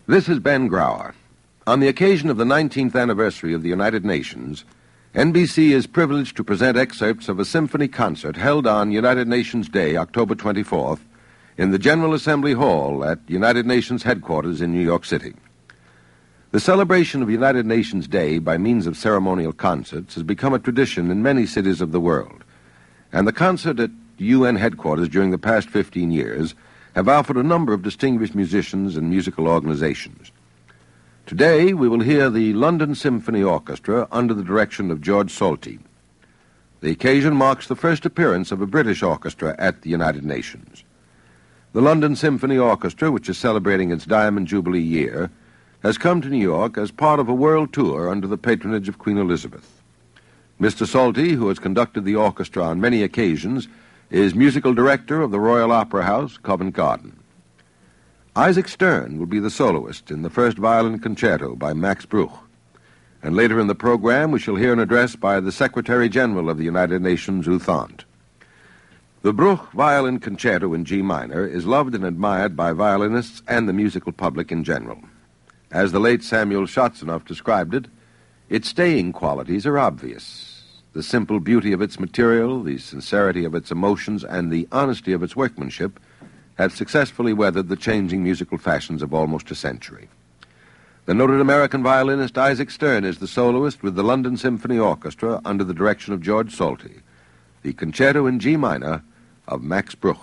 This is Ben Grauer. On the occasion of the 19th anniversary of the United Nations, NBC is privileged to present excerpts of a symphony concert held on United Nations Day, October 24th, in the General Assembly Hall at United Nations headquarters in New York City. The celebration of United Nations Day by means of ceremonial concerts has become a tradition in many cities of the world, and the concert at UN headquarters during the past 15 years have offered a number of distinguished musicians and musical organizations. Today, we will hear the London Symphony Orchestra under the direction of George Solti. The occasion marks the first appearance of a British orchestra at the United Nations. The London Symphony Orchestra, which is celebrating its Diamond Jubilee year, has come to New York as part of a world tour under the patronage of Queen Elizabeth. Mr. Solti, who has conducted the orchestra on many occasions, is musical director of the Royal Opera House, Covent Garden. Isaac Stern will be the soloist in the first violin concerto by Max Bruch. And later in the program, we shall hear an address by the Secretary General of the United Nations, U Thant. The Bruch Violin Concerto in G minor is loved and admired by violinists and the musical public in general. As the late Samuel Shotzenoff described it, its staying qualities are obvious. The simple beauty of its material, the sincerity of its emotions, and the honesty of its workmanship have successfully weathered the changing musical fashions of almost a century. The noted American violinist Isaac Stern is the soloist with the London Symphony Orchestra under the direction of George Solti, the Concerto in G minor of Max Bruch.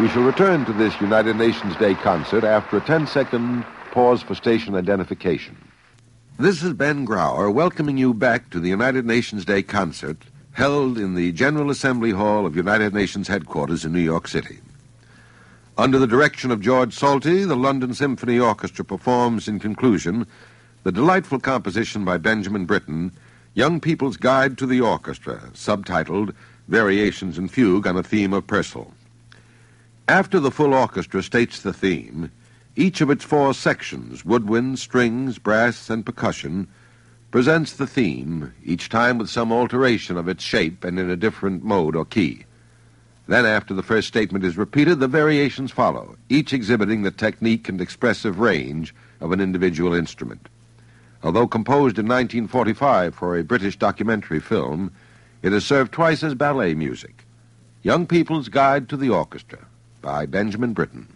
We shall return to this United Nations Day concert after a 10-second pause for station identification. This is Ben Grauer welcoming you back to the United Nations Day concert held in the General Assembly Hall of United Nations headquarters in New York City. Under the direction of George Solti, the London Symphony Orchestra performs in conclusion the delightful composition by Benjamin Britten, Young People's Guide to the Orchestra, subtitled Variations in Fugue on a Theme of Purcell. After the full orchestra states the theme, each of its 4 sections, woodwind, strings, brass, and percussion, presents the theme, each time with some alteration of its shape and in a different mode or key. Then, after the first statement is repeated, the variations follow, each exhibiting the technique and expressive range of an individual instrument. Although composed in 1945 for a British documentary film, it has served twice as ballet music. Young People's Guide to the Orchestra by Benjamin Britten.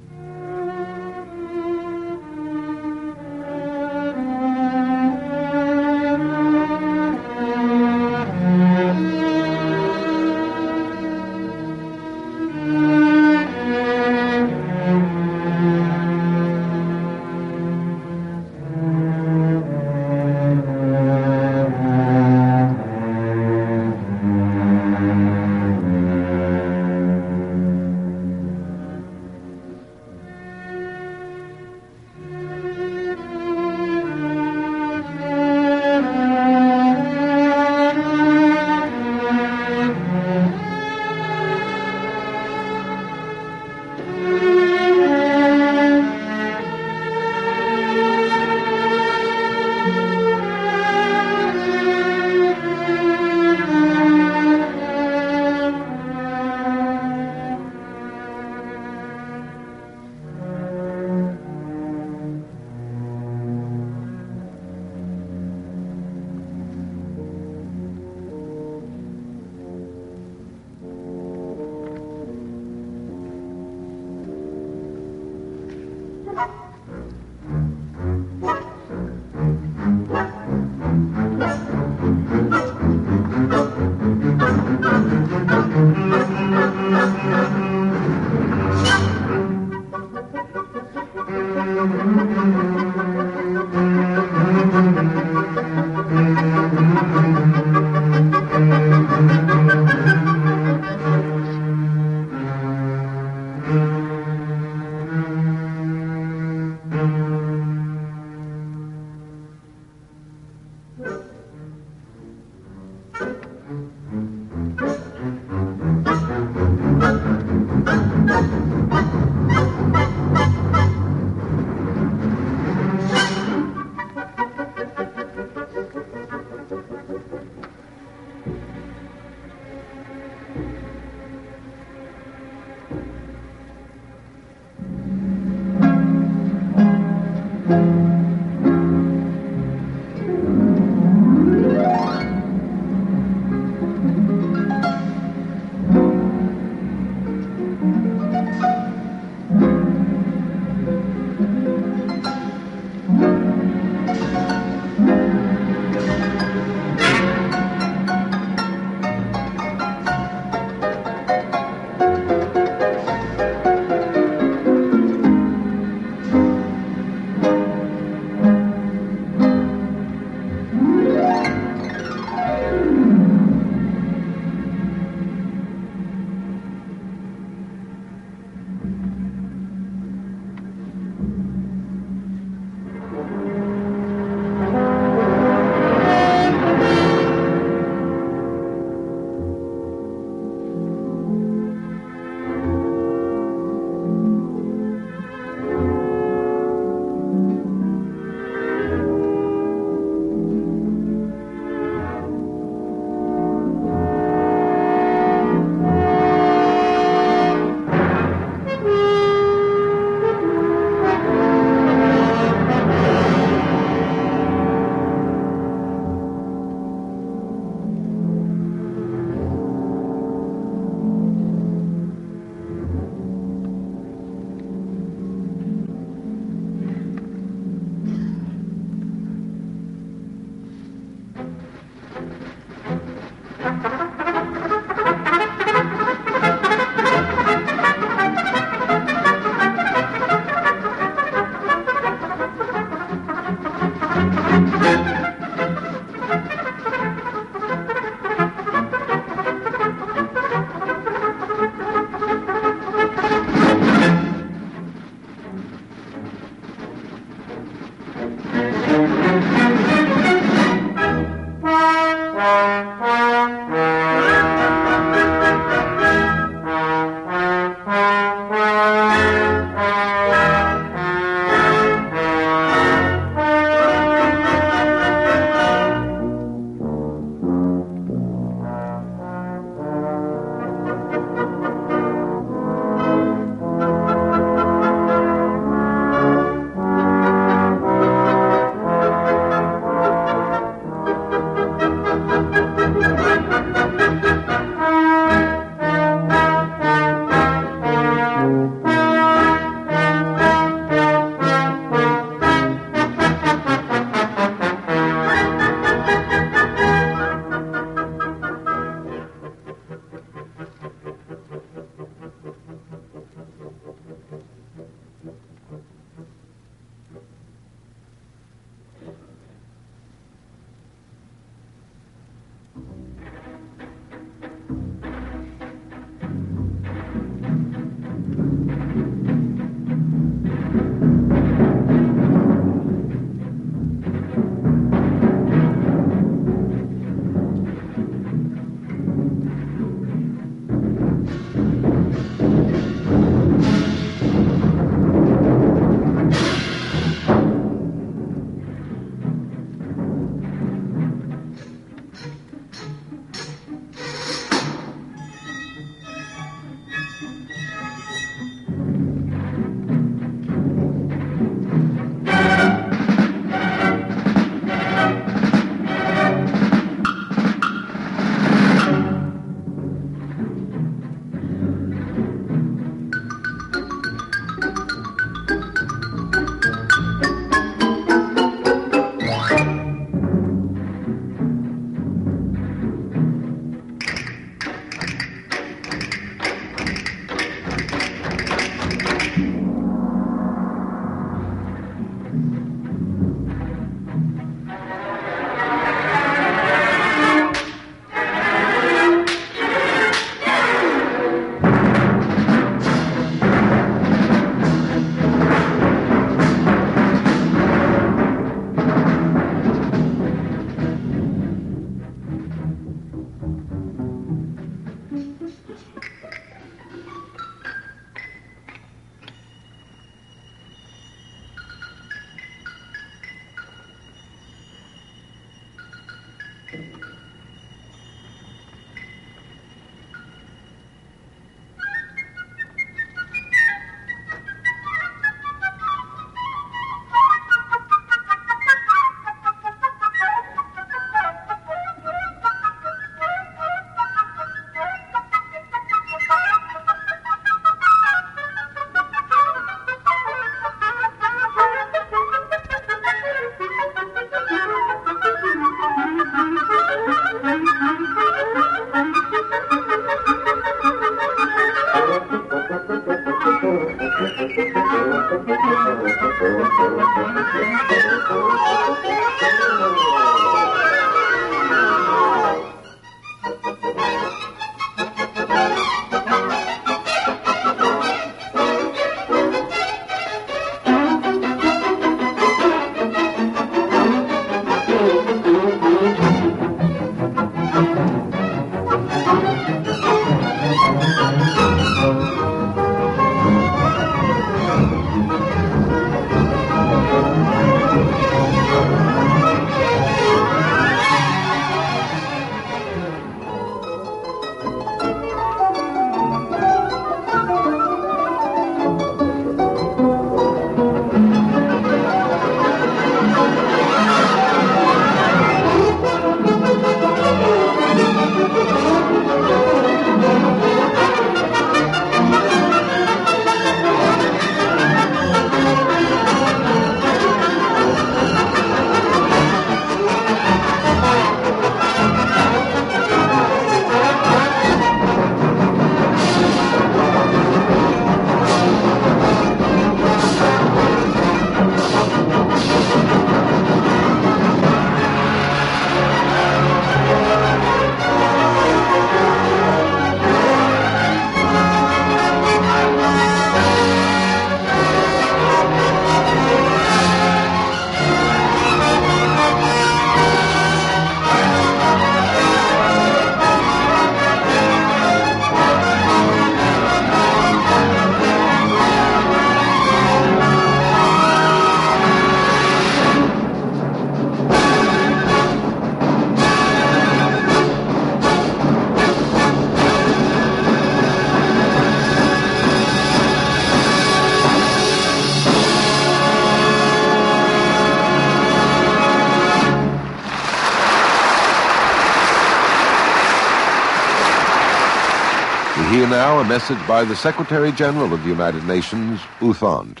Here now a message by the Secretary General of the United Nations, U Thant.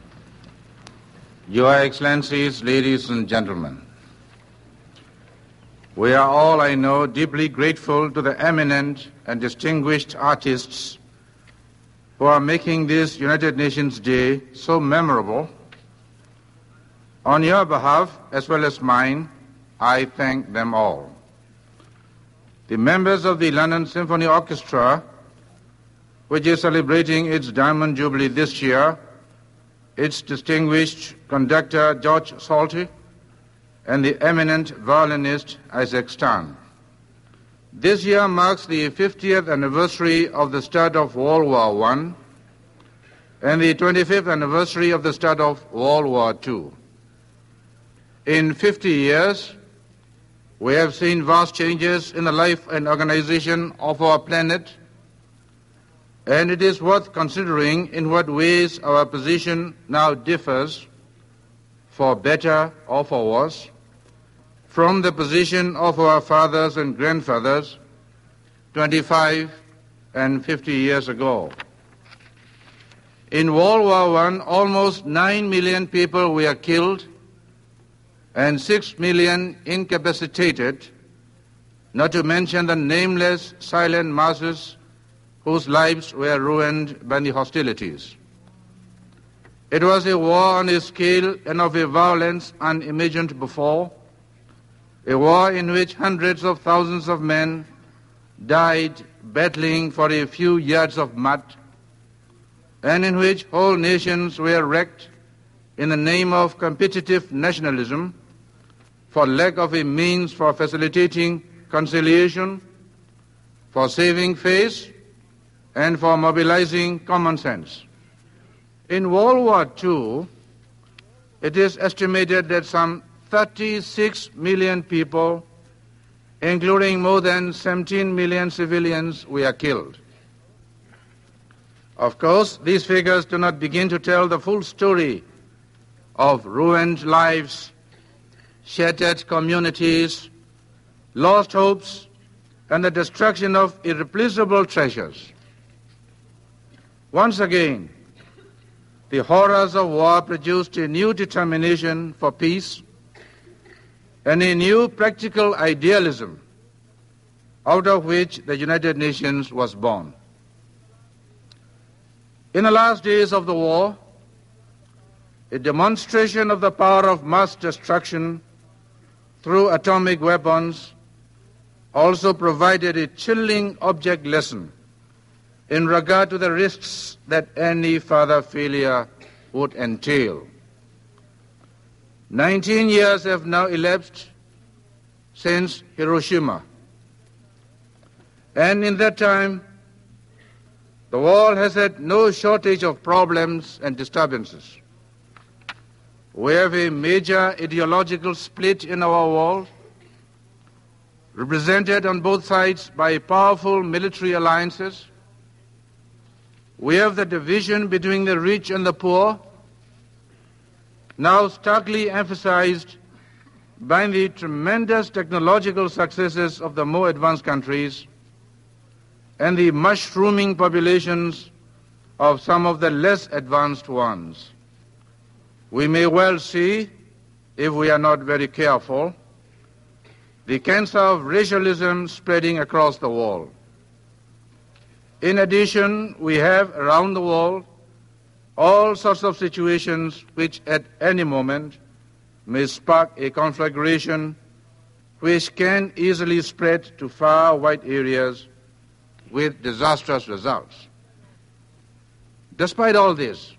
Your Excellencies, ladies and gentlemen, we are all, I know, deeply grateful to the eminent and distinguished artists who are making this United Nations Day so memorable. On your behalf, as well as mine, I thank them all. The members of the London Symphony Orchestra, which is celebrating its Diamond Jubilee this year, its distinguished conductor George Solti, and the eminent violinist Isaac Stern. This year marks the 50th anniversary of the start of World War I and the 25th anniversary of the start of World War II. In 50 years, we have seen vast changes in the life and organization of our planet, and it is worth considering in what ways our position now differs, for better or for worse, from the position of our fathers and grandfathers 25 and 50 years ago. In World War I, almost 9 million people were killed and 6 million incapacitated, not to mention the nameless silent masses whose lives were ruined by the hostilities. It was a war on a scale and of a violence unimagined before, a war in which hundreds of thousands of men died battling for a few yards of mud, and in which whole nations were wrecked in the name of competitive nationalism for lack of a means for facilitating conciliation, for saving face, and for mobilizing common sense. In World War II, it is estimated that some 36 million people, including more than 17 million civilians, were killed. Of course, these figures do not begin to tell the full story of ruined lives, shattered communities, lost hopes, and the destruction of irreplaceable treasures. Once again, the horrors of war produced a new determination for peace and a new practical idealism, out of which the United Nations was born. In the last days of the war, a demonstration of the power of mass destruction through atomic weapons also provided a chilling object lesson in regard to the risks that any further failure would entail. 19 years have now elapsed since Hiroshima, and in that time, the world has had no shortage of problems and disturbances. We have a major ideological split in our world, represented on both sides by powerful military alliances. We have the division between the rich and the poor, now starkly emphasized by the tremendous technological successes of the more advanced countries and the mushrooming populations of some of the less advanced ones. We may well see, if we are not very careful, the cancer of racialism spreading across the world. In addition, we have around the world all sorts of situations which at any moment may spark a conflagration which can easily spread to far wide areas with disastrous results. Despite all this,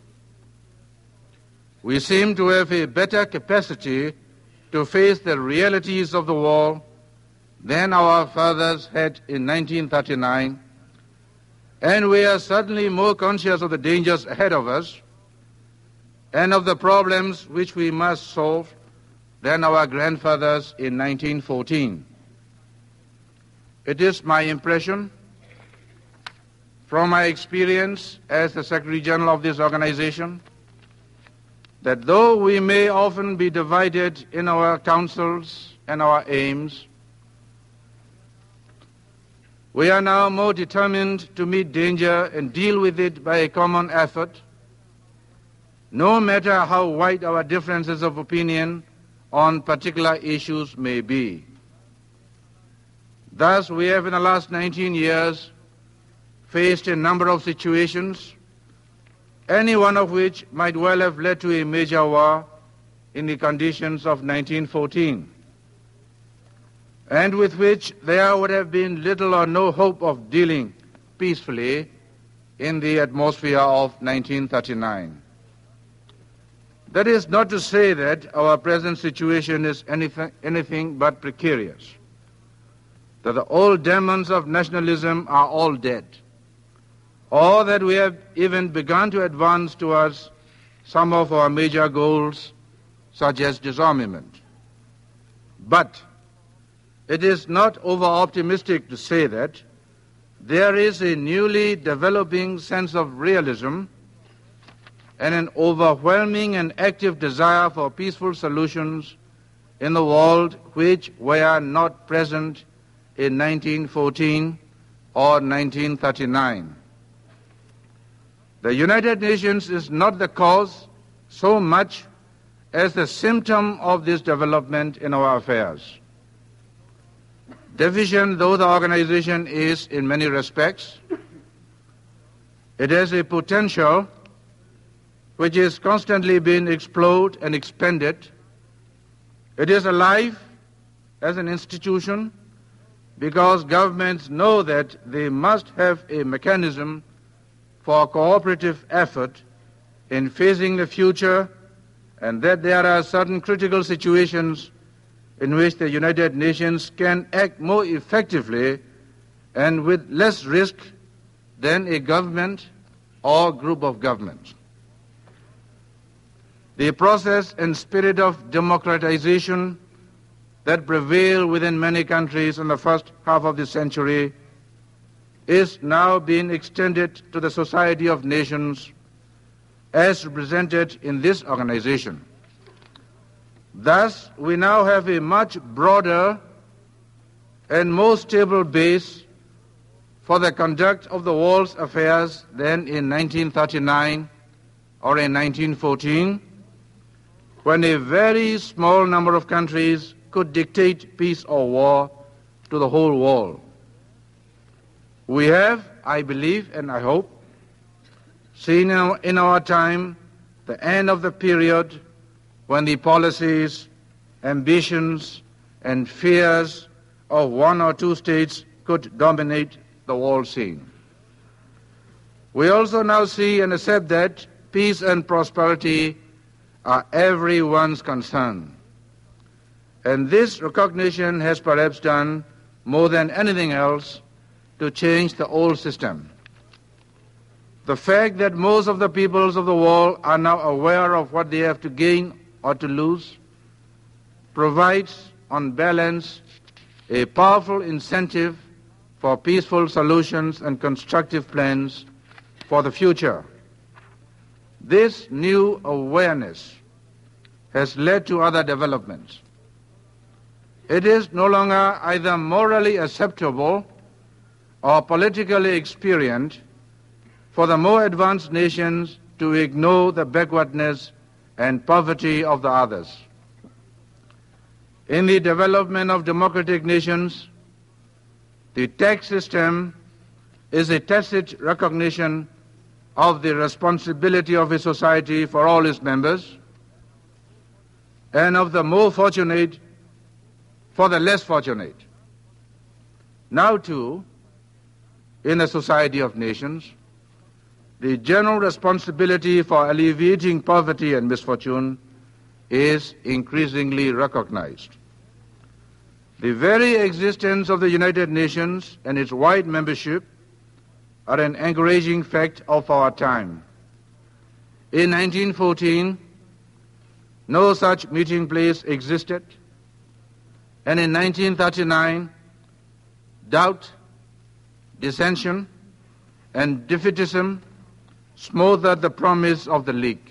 we seem to have a better capacity to face the realities of the war than our fathers had in 1939, and we are certainly more conscious of the dangers ahead of us and of the problems which we must solve than our grandfathers in 1914. It is my impression, from my experience as the Secretary General of this organization, that though we may often be divided in our counsels and our aims, we are now more determined to meet danger and deal with it by a common effort, no matter how wide our differences of opinion on particular issues may be. Thus, we have in the last 19 years faced a number of situations, any one of which might well have led to a major war in the conditions of 1914, and with which there would have been little or no hope of dealing peacefully in the atmosphere of 1939. That is not to say that our present situation is anything but precarious, that the old demons of nationalism are all dead, or that we have even begun to advance towards some of our major goals, such as disarmament. But it is not over-optimistic to say that there is a newly developing sense of realism and an overwhelming and active desire for peaceful solutions in the world which were not present in 1914 or 1939. The United Nations is not the cause so much as the symptom of this development in our affairs. Deficient though the organization is in many respects, it has a potential which is constantly being explored and expanded. It is alive as an institution because governments know that they must have a mechanism for cooperative effort in facing the future, and that there are certain critical situations in which the United Nations can act more effectively and with less risk than a government or group of governments. The process and spirit of democratization that prevailed within many countries in the first half of the century is now being extended to the Society of Nations as represented in this organization. Thus, we now have a much broader and more stable base for the conduct of the world's affairs than in 1939 or in 1914, when a very small number of countries could dictate peace or war to the whole world. We have, I believe and I hope, seen in our time the end of the period when the policies, ambitions, and fears of one or two states could dominate the world scene. We also now see and accept that peace and prosperity are everyone's concern. And this recognition has perhaps done more than anything else to change the old system. The fact that most of the peoples of the world are now aware of what they have to gain or to lose provides, on balance, a powerful incentive for peaceful solutions and constructive plans for the future. This new awareness has led to other developments. It is no longer either morally acceptable or politically expedient for the more advanced nations to ignore the backwardness and poverty of the others. In the development of democratic nations, the tax system is a tacit recognition of the responsibility of a society for all its members, and of the more fortunate for the less fortunate. Now, too, in a society of nations, the general responsibility for alleviating poverty and misfortune is increasingly recognized. The very existence of the United Nations and its wide membership are an encouraging fact of our time. In 1914, no such meeting place existed, and in 1939, doubt, dissension, and defeatism smothered the promise of the League.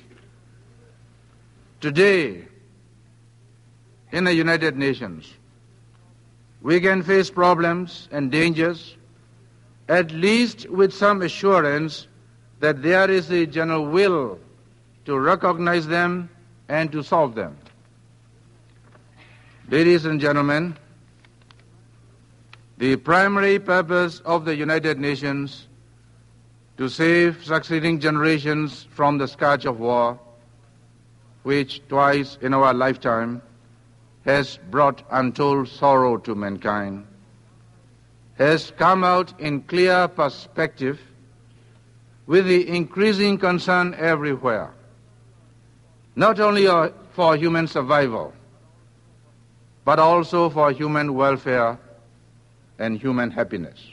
Today, in the United Nations, we can face problems and dangers, at least with some assurance that there is a general will to recognize them and to solve them. Ladies and gentlemen, the primary purpose of the United Nations to save succeeding generations from the scourge of war, which twice in our lifetime has brought untold sorrow to mankind, has come out in clear perspective with the increasing concern everywhere, not only for human survival, but also for human welfare and human happiness.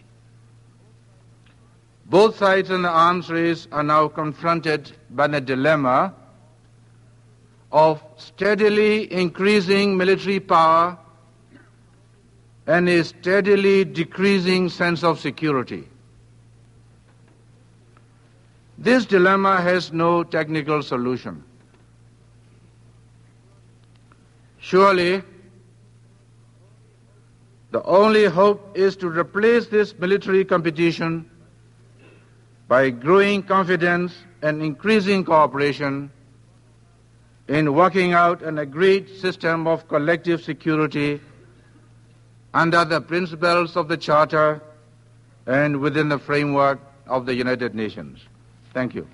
Both sides in the arms race are now confronted by the dilemma of steadily increasing military power and a steadily decreasing sense of security. This dilemma has no technical solution. Surely, the only hope is to replace this military competition by growing confidence and increasing cooperation in working out an agreed system of collective security under the principles of the Charter and within the framework of the United Nations. Thank you.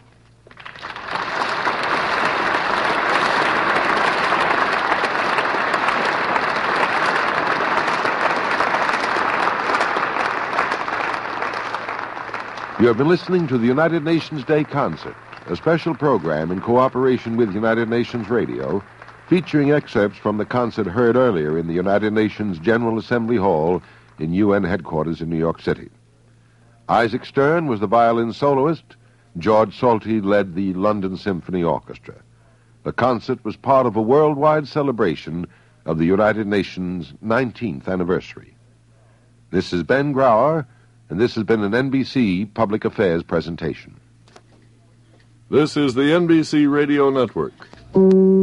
You have been listening to the United Nations Day Concert, a special program in cooperation with United Nations Radio, featuring excerpts from the concert heard earlier in the United Nations General Assembly Hall in UN headquarters in New York City. Isaac Stern was the violin soloist. George Solti led the London Symphony Orchestra. The concert was part of a worldwide celebration of the United Nations' 19th anniversary. This is Ben Grauer, and this has been an NBC Public Affairs presentation. This is the NBC Radio Network.